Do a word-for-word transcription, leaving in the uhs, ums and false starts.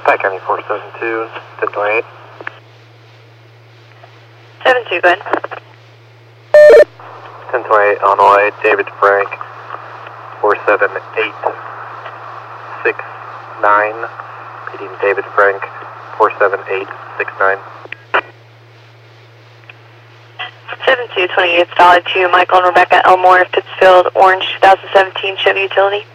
Pat County four seven two, ten twenty-eight. seven two, go ahead. ten twenty-eight, Illinois, David Frank, four seven eight six nine. Meeting David Frank, four seven eight six nine. seven two, twenty-eight, solid two, Michael and Rebecca Elmore, Pittsfield, Orange, twenty seventeen Chevy Utility.